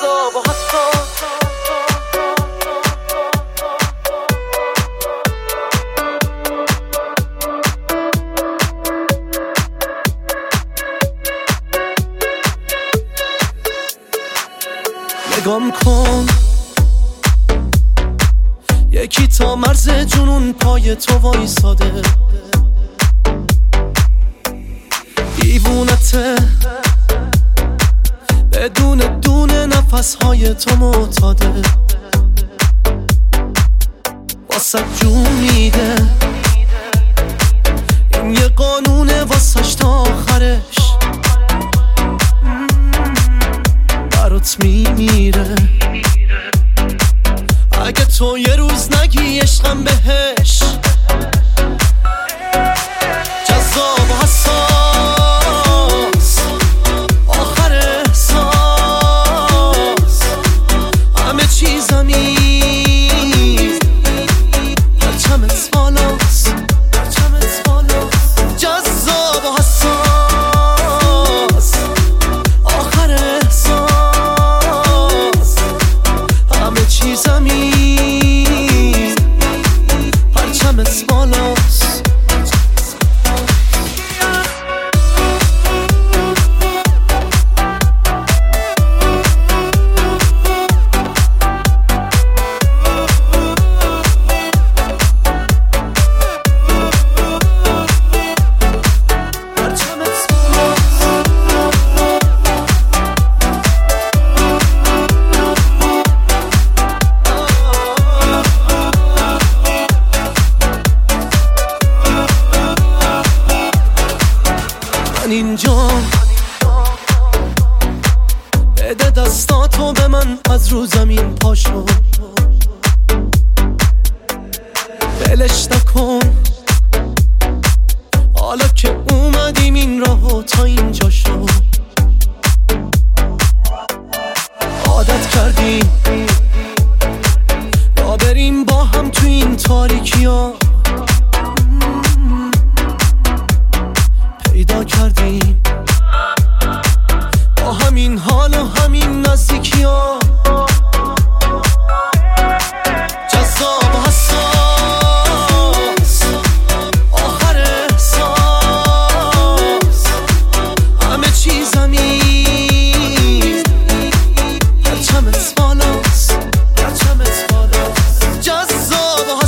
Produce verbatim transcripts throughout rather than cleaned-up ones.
جذاب و حساس. نگام کن یکی تا مرز جنون پای تو وایساده، دیوونته بدون دونه نفسهای تو معتاده، واسه جون میده این یه قانونه واسش تا آخرش برات میمیره. اگه تو یه روز نگی عشقم بهش، جذاب و حساس آخر احساس، همه چیزمی پرچمت بالاست، پرچمت بالاست. جذاب و حساس آخر احساس، همه چیزمی پرچمت بالاست. اینجا بده دستاتو به من، از رو زمین پاشو بلش نکن. حالا که اومدیم این راهو تا اینجا شو، عادت کردیم را بریم با هم تو این تاریکی ها، پیدا کردیم با همین حال و همین نزدیکی ها. جذاب و حساس آخر احساس، همه چیزمی پرچمت بالاست، پرچمت بالاست. جذاب و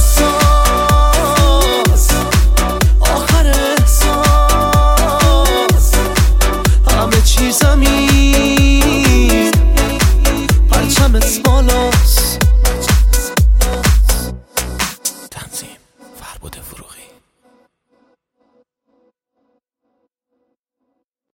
حساس آخر احساس، همه چیزمی